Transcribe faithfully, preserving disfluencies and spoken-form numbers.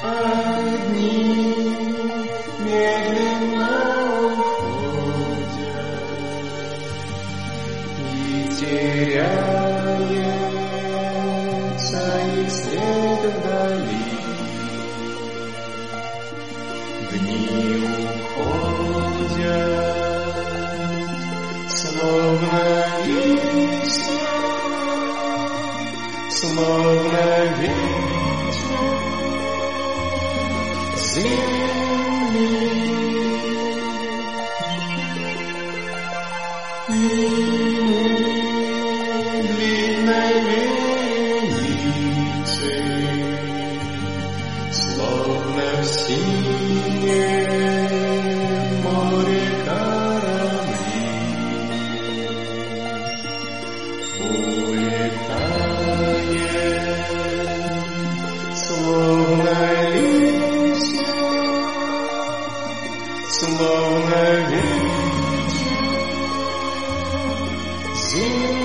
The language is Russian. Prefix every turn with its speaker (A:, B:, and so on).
A: Одни медленно уходят и теряется их след вдали. Дни уходят, словно листья, словно ветер земли. И длинной вереницей, словно в синем море корабли, улетает, словно листья, словно ветер земли.